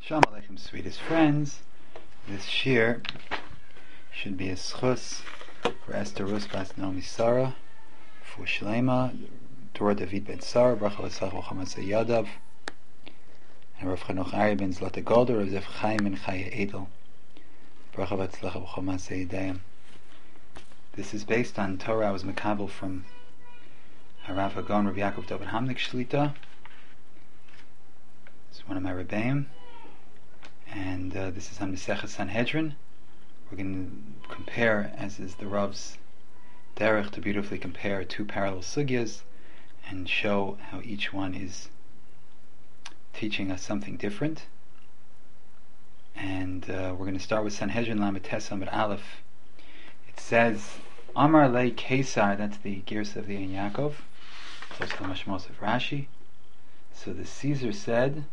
Shalom Aleichem, sweetest friends. This shir should be a schus for Esther Rus Bas Naomi Sarah, for Shlema, Dora David Ben Sarah, Bracha L'Tzach L'Chamas Yadav, and Rav Chanoch Ari Ben Zlata Golder, Rav Zev Chaim Ben Chaya Edel, Bracha L'Tzach L'Chamas Yadayim. This is based on Torah I was makabel from Harav Hagon Rav Yaakov David Hamnik Shlita. It's one of my Rebbeim. And this is on Masechet Sanhedrin. We're going to compare, as is the Rav's derech, to beautifully compare two parallel sugyas and show how each one is teaching us something different. And we're going to start with Sanhedrin Lamed Tes Amud Aleph. It says, Amar Le Kesar, that's the Girsa of the Ein Yaakov, it's also the Mashmos of Rashi. So the Caesar said,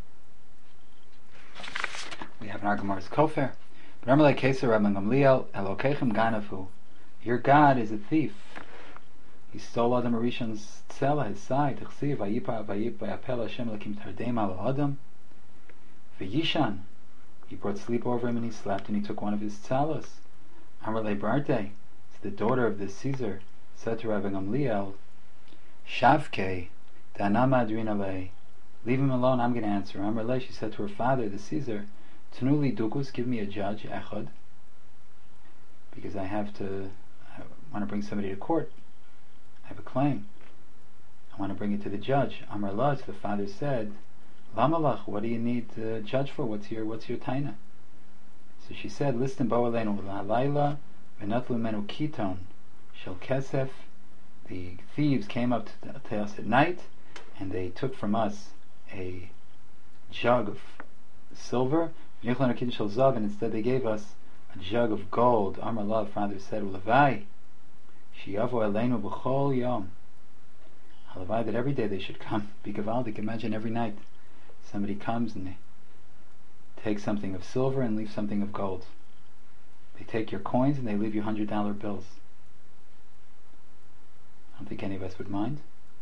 we have an Argamar's Kofer. But Amalei Keser Rabban Gamliel Elokechem Ganafu. Your God is a thief. He stole Adam Arishon's tzela, his side. T'chsiv Vayipa Vayapel Hashem Lakim Tardem Al Adam. V'yishan. He brought sleep over him and he slept, and he took one of his tzalos. Amalei Barte, the daughter of the Caesar, said to Rabban Gamliel, Shavke Danama Adrinale. Leave him alone, I'm going to answer. Amalei, she said to her father, the Caesar, Tanuli Dukus, give me a judge, Echad, because I want to bring somebody to court. I have a claim. I want to bring it to the judge. Amar Lach, the father said, Lamalach, what do you need to judge for? What's your taina? So she said, Listen, Boalenu Laila, Venatlu Menu Kiton, Shel Kesef. The thieves came up to us at night, and they took from us a jug of silver, and instead they gave us a jug of gold. Amar Allah, father said, Ulavai, Shiavo Eleinu B'chol Yom. Halavai, that every day they should come. Be gavaldik. Imagine every night somebody comes and they take something of silver and leave something of gold. They take your coins and they leave you $100 bills. I don't think any of us would mind.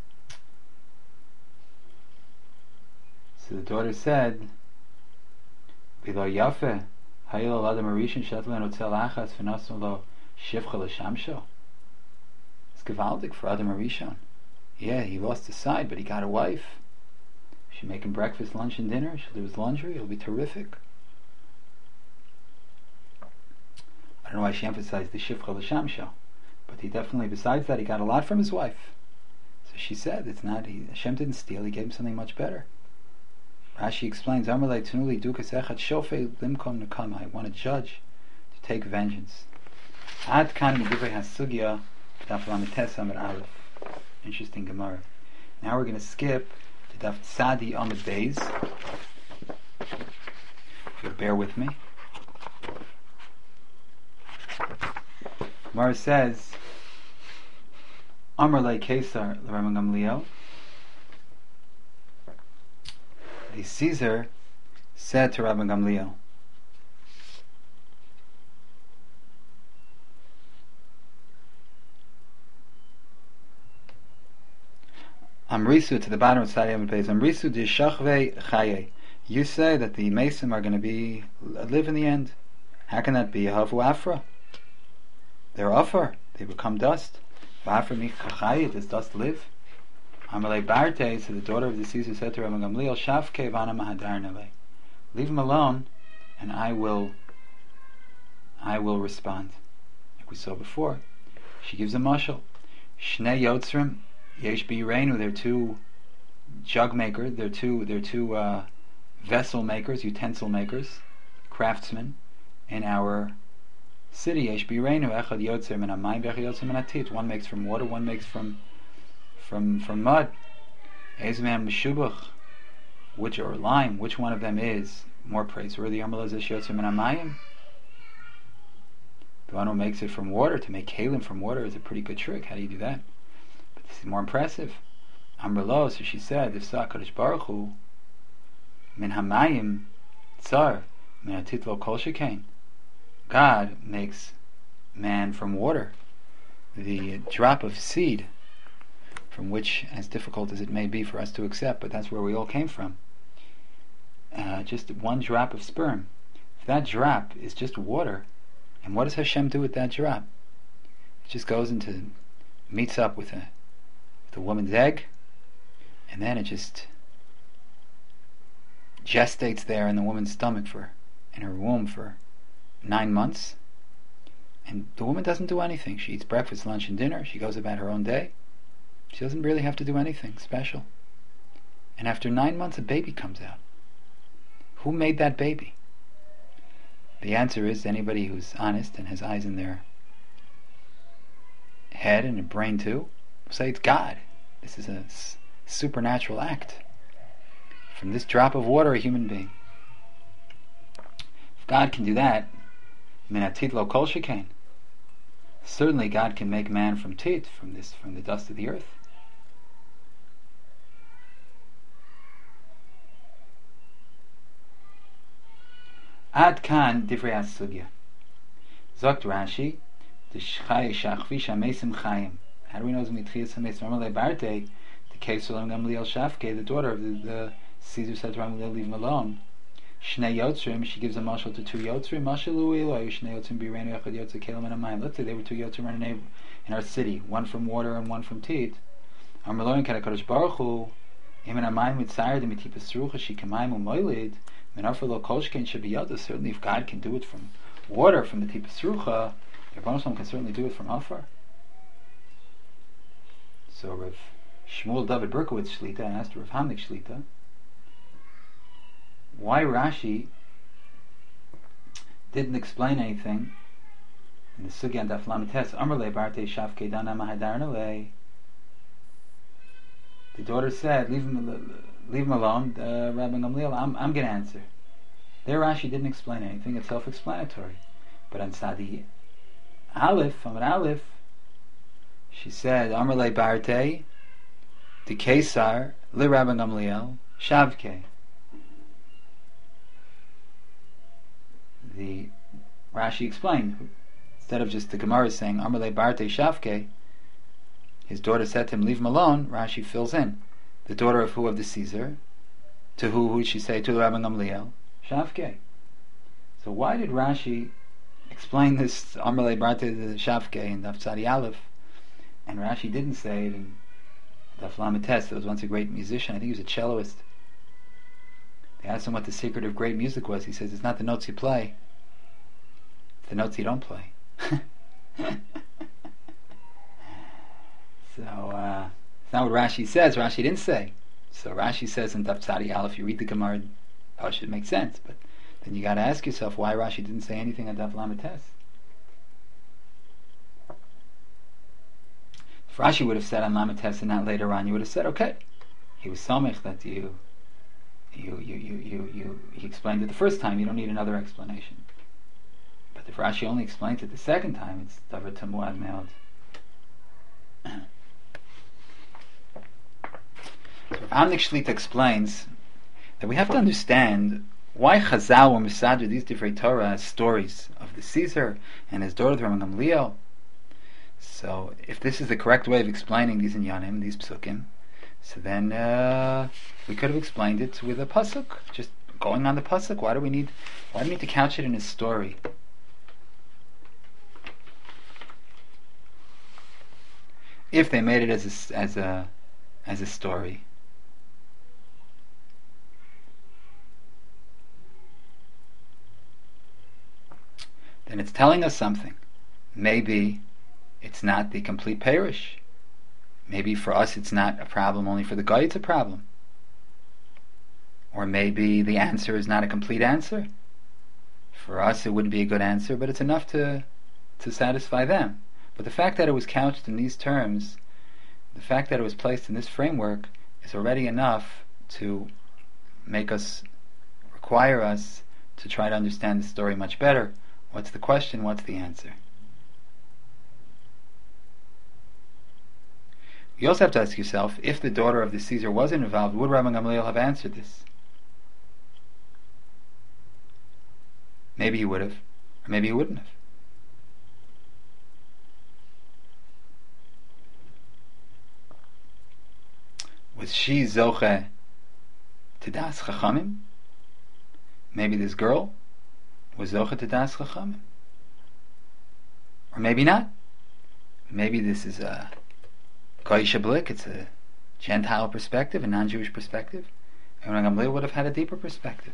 So the daughter said, Bilo Yafe, Hayil Adam Arishan Shetlan Hotel Achas Fenasum Lo Shivcha L'Shamsho. It's gevaldik for Adam Arishon. Yeah, he lost his side, but he got a wife. She'll make him breakfast, lunch, and dinner. She'll do his laundry. It'll be terrific. I don't know why she emphasized the Shivcha L'Shamsho, but he definitely, besides that, he got a lot from his wife. So she said, Hashem didn't steal, he gave him something much better. Rashi explains, I want a judge to take vengeance. Interesting Gemara. Now we're going to skip to Daf Tzadi Amud Beis. If you'll bear with me. Gemara says, Amar Le Kesar L'Rabban Gamliel. The Caesar said to Rabban Gamliel, Amrisu, to the bottom of Tzadi Amud Beis, Amrisu di Shachve Chaye. You say that the Mesim are going to live in the end. How can that be? Havu Afra. They're Afar. They become dust. V'Afra mi Chaye, does dust live? Amalei Barte, so the daughter of the Caesar said to Rabban Gamliel, Shavke v'ana mahadar nele. Leave him alone, and I will respond. Like we saw before. She gives a mashal. Shnei yotzrim, yesh b'yireinu, they're two jug makers, they're two vessel makers, utensil makers, craftsmen in our city. Yesh b'yireinu, echad yotzrim and amayim, v'echad yotzrim and atit. One makes from water, one makes from mud. Ezman Meshubach, or lime, which one of them is more praiseworthy? The one who makes it from water. To make kalim from water is a pretty good trick. How do you do that? But this is more impressive. Amrlo, so she said, if Sa Kadosh Baruch Hu min hamayim tsar min atitlo kol shekain, God makes man from water, the drop of seed, from which, as difficult as it may be for us to accept, but that's where we all came from. just one drop of sperm. If that drop is just water, and what does Hashem do with that drop? It just goes meets up with the woman's egg, and then it just gestates there in the woman's stomach in her womb for 9 months, and the woman doesn't do anything. She eats breakfast, lunch, and dinner. She goes about her own day. She doesn't really have to do anything special. And after 9 months, a baby comes out. Who made that baby? The answer is, anybody who's honest and has eyes in their head and a brain too, will say it's God. This is a supernatural act. From this drop of water, a human being. If God can do that, minatit lo kol shekain. Certainly God can make man from tit, from the dust of the earth. Ad kan divrei hasugya. Zokt Rashi, D'shchai shachvi shamesim chayim. How do we know it's mitchias hamesim? Remember Barte, the case of Gamliel Shafke, the daughter of the Caesar said to Gamliel, leave him alone. Shnei yotzrim, she gives a mashal to 2 yotzrim. Mashal u'ilu, shnei yotzrim birenu echad yotzer kelam and amayim. Let's say they were 2 yotzrim in our city, one from water and one from tit. Amrloin kadakadosh baruch hu, imen amayim mitzayir demitipas rucha shikamayim u'moilid. Certainly if God can do it from water, from the Tipas Rucha, the Rebbeinu Shalom can certainly do it from Afar. So Rav Shmuel David Berkowitz Shlita asked Rav Hamik Shlita why Rashi didn't explain anything in the Sugya and Daf Lamites. Amrle Barte Shavke Dana Mahadarnale. The daughter said, leave him alone, Rabbi Gamliel, I'm going to answer. There Rashi didn't explain anything, it's self-explanatory. But on Sadi Aleph, Amar Aleph, she said, Amar Le Barte, the Kesar, Le Rabbi Gamliel, Shavke. The Rashi explained, instead of just the Gemara saying, Amar Le Barte Shavke, his daughter said to him, leave him alone, Rashi fills in. The daughter of who? Of the Caesar. To who would she say? To the Rabbi Gamliel. Shavke. So why did Rashi explain this Amrle Barte the Shavke in Daf Tzadi Aleph, and Rashi didn't say it in Daf Lamites? There was once a great musician, I think he was a celloist. They asked him what the secret of great music was. He says, it's not the notes you play, it's the notes you don't play. So, it's not what Rashi says. Rashi didn't say. So Rashi says in Daf Tzadi Aleph, you read the Gemara, it should make sense. But then you got to ask yourself why Rashi didn't say anything on Daf Lamites. If Rashi would have said on Lamites and not later on, you would have said, okay, he was somech that he explained it the first time. You don't need another explanation. But if Rashi only explains it the second time, it's davar tamuad meod. So Amnik Shlita explains that we have to understand why Chazal or Misadr, these different Torah stories of the Caesar and his daughter Rabbi Gamliel. So if this is the correct way of explaining these inyanim, these psukim, so then we could have explained it with a pasuk, just going on the pasuk. Why do we need to couch it in a story? If they made it as a story. Then it's telling us something. Maybe it's not the complete parish. Maybe for us it's not a problem, only for the guy it's a problem. Or maybe the answer is not a complete answer. For us it wouldn't be a good answer, but it's enough to satisfy them. But the fact that it was couched in these terms, the fact that it was placed in this framework, is already enough to require us to try to understand the story much better. What's the question? What's the answer? You also have to ask yourself, if the daughter of the Caesar wasn't involved, would Rabbi Gamliel have answered this? Maybe he would have, or maybe he wouldn't have. Was she zoche to das chachamim? Maybe this girl was Zocha to Das Chachamim. Or maybe not. Maybe this is a Goyish Blik, it's a Gentile perspective, a non-Jewish perspective. And Gamliel would have had a deeper perspective.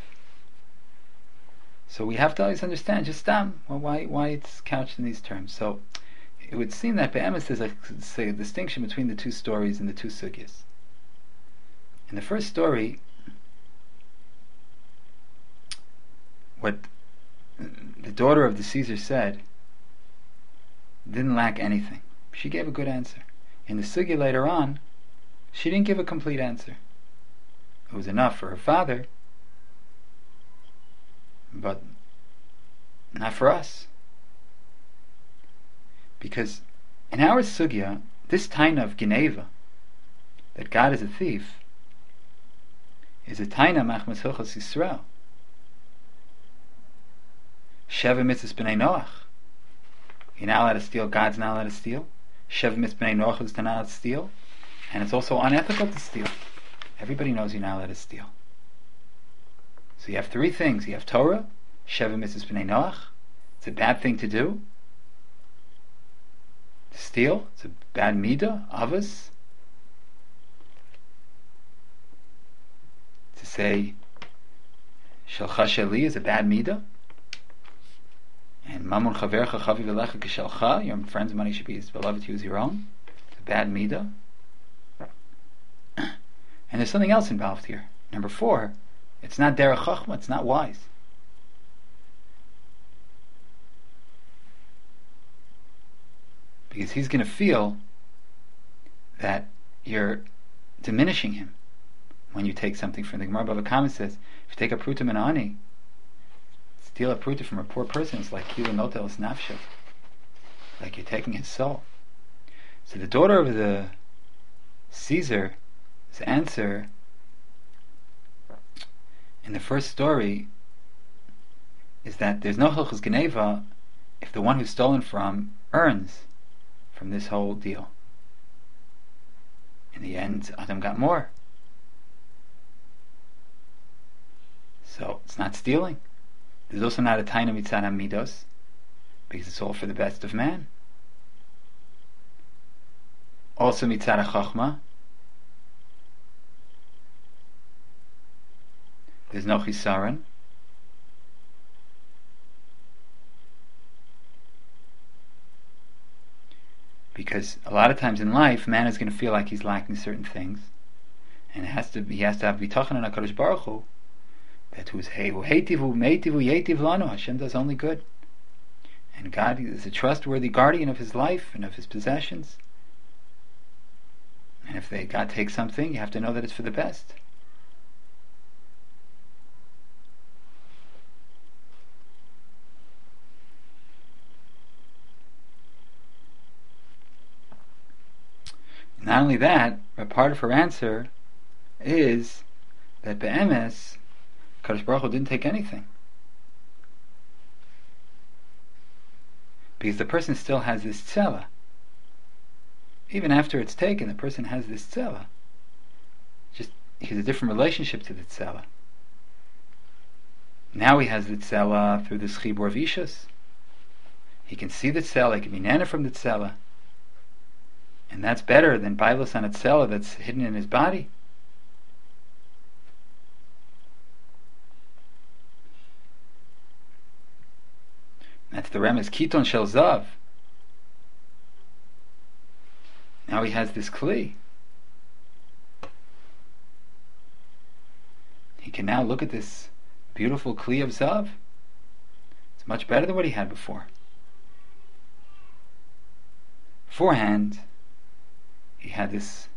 So we have to always understand just why it's couched in these terms. So it would seem that be'emes there's a distinction between the two stories and the two sugyas. In the first story, what the daughter of the Caesar said didn't lack anything. She gave a good answer. In the sugya later on, she didn't give a complete answer. It was enough for her father, but not for us. Because in our sugya, this taina of Geneva, that God is a thief, is a taina machmas hilchos Yisrael. Sheva mitzvahs b'nei Noach. You're not allowed to steal, God's not allowed to steal. Sheva mitzvahs b'nei Noach is not allowed to steal. And it's also unethical to steal. Everybody knows you're not allowed to steal. So you have three things. You have Torah, Sheva mitzvahs b'nei Noach. It's a bad thing to do. To steal, it's a bad midah, avos. To say Shalcha Sheli is a bad midah. And Mamun Chavercha Chaviv Elecha Kishalcha, your friend's money should be as beloved to you as your own. It's a bad midah. And there's something else involved here. Number 4, it's not derech chachma, it's not wise. Because he's going to feel that you're diminishing him when you take something from the Gemara Bava Kama says, if you take a pruta min ani, steal a pruta from a poor person, it's like kilu notel es nafsho, like you're taking his soul. So the daughter of the Caesar, his answer in the first story is that there's no hilchos geneva if the one who's stolen from earns from this whole deal. In the end, Adam got more. So it's not stealing. There's also not a taina mitzad hamidos, because it's all for the best of man. Also mitzad chachma, there's no chisaron. Because a lot of times in life, man is going to feel like he's lacking certain things, and he has to have bitachon on HaKadosh Baruch Hu, that who's heitivu meitivu yetiv lanu, Hashem does only good, and God is a trustworthy guardian of his life and of his possessions. And if God takes something, you have to know that it's for the best. Not only that, but part of her answer is that be'emes, Kadosh Baruch Hu didn't take anything. Because the person still has this tzela. Even after it's taken, the person has this tzela. Just, he has a different relationship to the tzela. Now he has the tzela through the chibur of ishus. He can see the tzela, he can be nana from the tzela. And that's better than bailus on a tzela that's hidden in his body. That's the remez kiton shel zav. Now he has this kli. He can now look at this beautiful kli of zav. It's much better than what he had before. Beforehand, he had this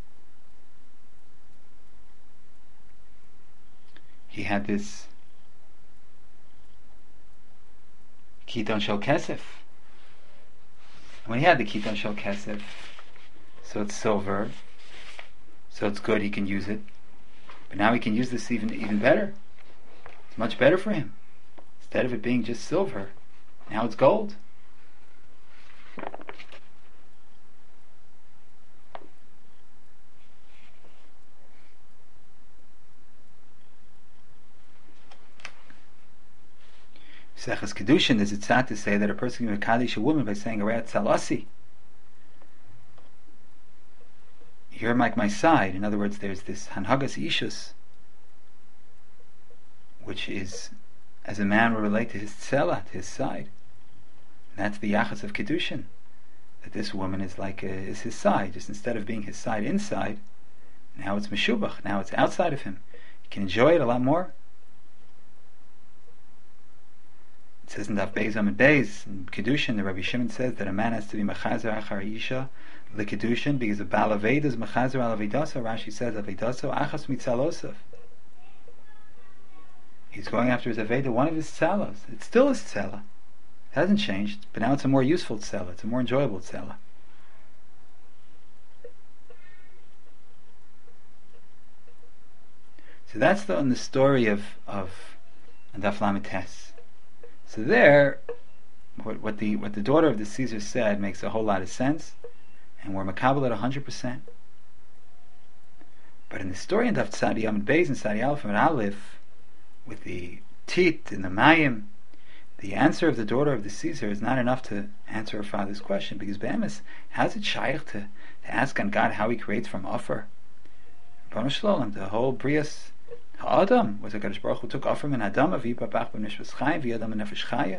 Kiton Shel Kesef. And when he had the Kiton Shel Kesef, so it's silver, so it's good, he can use it. But now he can use this even better. It's much better for him. Instead of it being just silver, now it's gold. Seches Kedushin, there's a tzad to say that a person can Kaddish a woman by saying Arayat Salasi. You're like my side. In other words, there's this Hanhagas Ishus, which is, as a man will relate to his tzela, to his side. And that's the Yachas of Kedushin. That this woman is is his side. Just instead of being his side inside, now it's Meshubach, now it's outside of him. You can enjoy it a lot more. It says in Daf Beis Amud Beis, in Kedushin, the Rabbi Shimon says that a man has to be Mechazer Achar Isha, the Kedushin, because the Baal Aved is Mechazer Al Avedasa. Rashi says Avedaso Achas Mitzalosov. He's going after his Aveda, one of his tzalas. It's still his tzala. It hasn't changed, but now it's a more useful tzala. It's a more enjoyable tzala. So that's on the story of Daf Lamed Tes. So there, what the daughter of the Caesar said makes a whole lot of sense, and we're makabel at 100%. But in the story in Daf Tzadi Amud Beis and Tzadi Aleph and Aleph, with the tit and the mayim, the answer of the daughter of the Caesar is not enough to answer her father's question, because Be'emes, how's it shaykh to ask on God how He creates from Offer? The whole Brias Ha'adam was a Kadosh Baruch Hu took Offer min Adam v'yipapach b'nishvas chayim v'yadam b'nefesh chaya.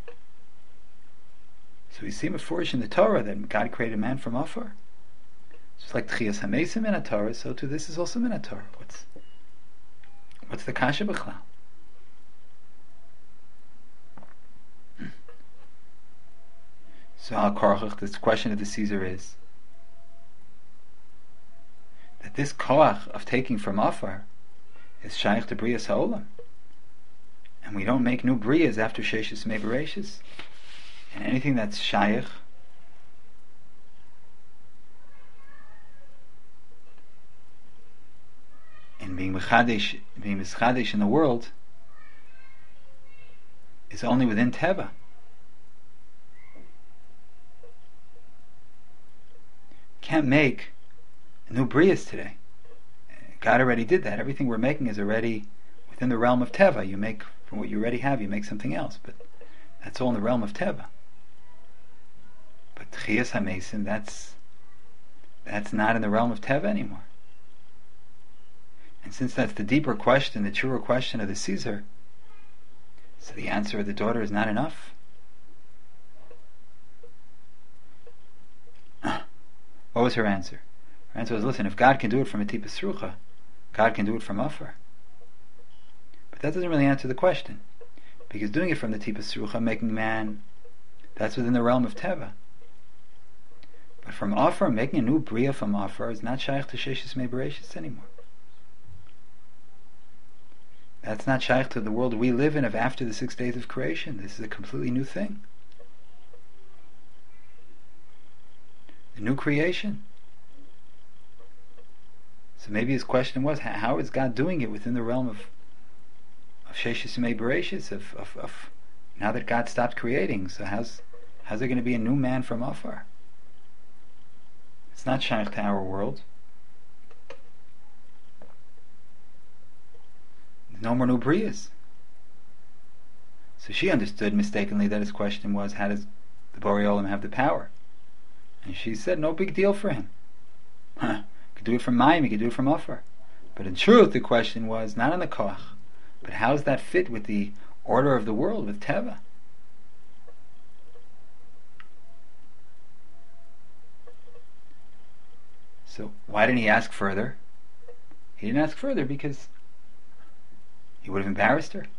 So we see mefurish in the Torah that God created man from Offer. Just like Tchias HaMesim in a Torah, so too this is also in a Torah. What's the kasha b'chlal? So Al Korach, this question of the Caesar is that this koach of taking from Offer is shaykh to Brias Ha'olam, and we don't make new Brias after Sheshis Mebereshis, and anything that's shaykh and being mischadesh in the world is only within Teva. Can't make new Brias today. God already did that. Everything we're making is already within the realm of Teva. You make from what you already have, you make something else, but that's all in the realm of Teva. But Tchias HaMesim, that's not in the realm of Teva anymore. And since that's the deeper question, the truer question of the Caesar, so the answer of the daughter is not enough. What was her answer? Her answer was, listen, if God can do it from a Tipas Rucha, God can do it from Offer. But that doesn't really answer the question, because doing it from the Tipas Rucha, making man, that's within the realm of Teva. But from Offer, making a new Bria from Offer is not shaykh to Sheshis Mebereshis anymore. That's not shaykh to the world we live in of after the 6 days of creation. This is a completely new thing. A new creation. So maybe his question was, how is God doing it within the realm of Sheshis Mebereshis, of now that God stopped creating? So how's there going to be a new man from Offer? It's not shaykh to our world. No more new Brias. So she understood mistakenly that his question was, how does the Borei Olam have the power? And she said, no big deal for him. He could do it from Mayim, he could do it from Offer. But in truth, the question was not on the Koach, but how does that fit with the order of the world, with Teva? So why didn't he ask further? He didn't ask further because he would have embarrassed her.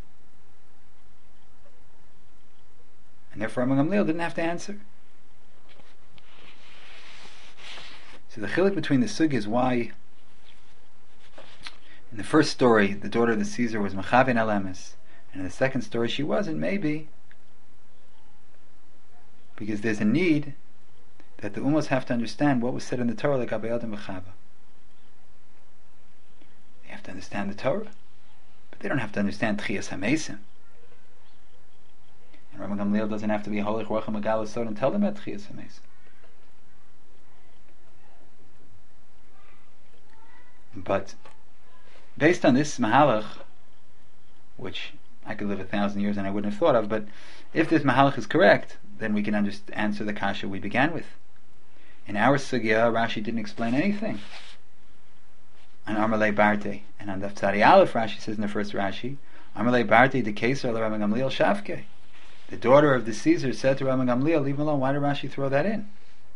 And therefore Rabban Gamliel didn't have to answer. So the chiluk between the sugi is why in the first story the daughter of the Caesar was Mechaven El Emes, and in the second story she wasn't, maybe because there's a need that the Ummos have to understand what was said in the Torah, like Abay Adam V'Chava. They have to understand the Torah, but they don't have to understand Tchias HaMesim. And Rabban Gamliel doesn't have to be a Holich Ruach HaMegalos Sod and tell them about Tchias HaMesim. But based on this Mahalach, which I could live 1,000 years and I wouldn't have thought of. But if this mahalach is correct, then we can answer the kasha we began with. In our sugya, Rashi didn't explain anything on Amalei Barte, and on Daf Tzadi Aleph, Rashi says in the first Rashi, Amalei Barte de Keser Rabban Gamliel Shavke. The daughter of the Caesar said to Rabban Gamliel, leave him alone. Why did Rashi throw that in?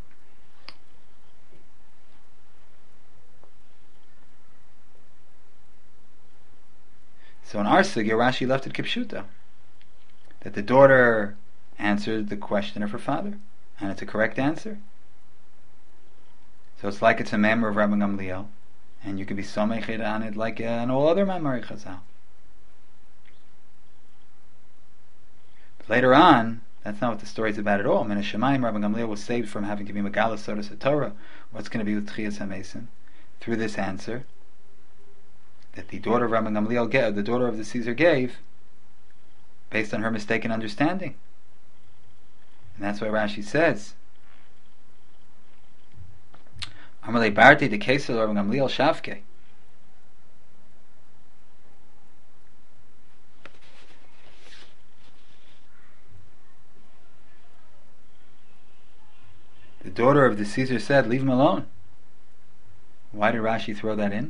So in our sugya, Rashi left it kipshuta, that the daughter answered the question of her father, and it's a correct answer. So it's like it's a member of Rabban Gamliel, and you can be somechet on it like an all other Mamari Chazal. But later on, that's not what the story is about at all. Min Hashemayim, Rabban Gamliel was saved from having to be Megalas Sodas Torah. What's going to be with Tchias HaMesim? Through this answer that the daughter of Rabban Gamliel gave, the daughter of the Caesar gave, based on her mistaken understanding. And that's why Rashi says, Amalei Barte de Keser Rabban Gamliel Shavke. The daughter of the Caesar said, leave him alone. Why did Rashi throw that in?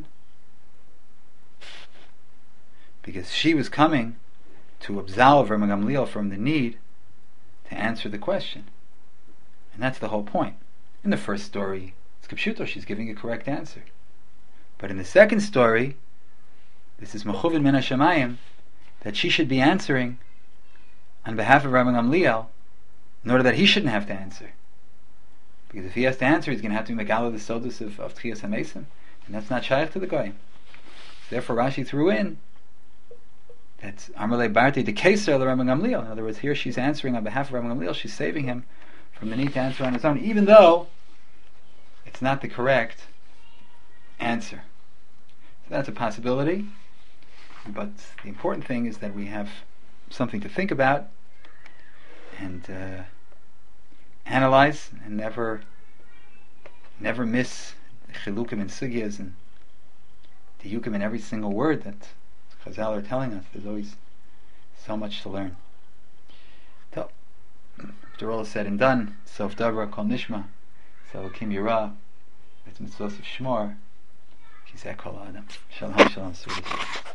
Because she was coming to absolve Rabban Gamliel from the need to answer the question. And that's the whole point. In the first story, it's Kipshuto, she's giving a correct answer. But in the second story, this is Mechuvin Min Hashemayim, that she should be answering on behalf of Rabban Gamliel, in order that he shouldn't have to answer. Because if he has to answer, he's going to have to be Megala the Sodas of Tchias HaMesim, and that's not shaykh to the Goyim. Therefore Rashi threw in that's Amalei Barte de Keser Rabban Gamliel. In other words, here she's answering on behalf of Rabban Gamliel. She's saving him from the need to answer on his own, even though it's not the correct answer. So that's a possibility. But the important thing is that we have something to think about and analyze, and never miss the chilukim and sugyas and diyukim in every single word that Chazal are telling us. There's always so much to learn. So, after all is said and done, Sof Davra Kol Nishma, Selakim Yirah, it's Mitzvos of Shmor, Kizeh Kol Adam. Shalom, shalom, sweetie.